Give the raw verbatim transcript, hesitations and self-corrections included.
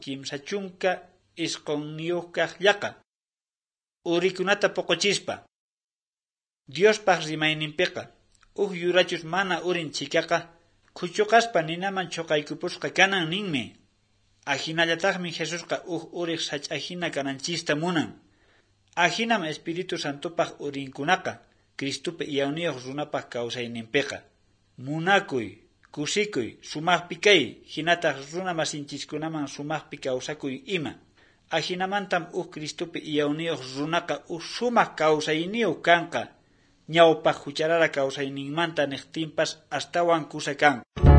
kimsachunka isqonniyuqkaq llaqa urikunata poqochispa Diospaq rimayninpiqa uq yurachus mana urin chikaqa khuchuqaspa ninaman chuqaykupusqa kanan ninmi ahinallataqmi Jesusqa uq uriq sach'ahina kananchista munan ahinam Espiritu Santupaq urinkunaqa Cristupi iyawniyuq runapaq kawsayninpiqa munakuy kusikuy sumaqpi kay hinataq runa masinchikkunaman sumaqpi kawsakuy ima ahinamantam uq Cristupi iyawniyuq runaqa uq sumaq kawsayniyuq kanqa ñawpaq hucharara kawsayninmanta niqtinpas astawan kusa kan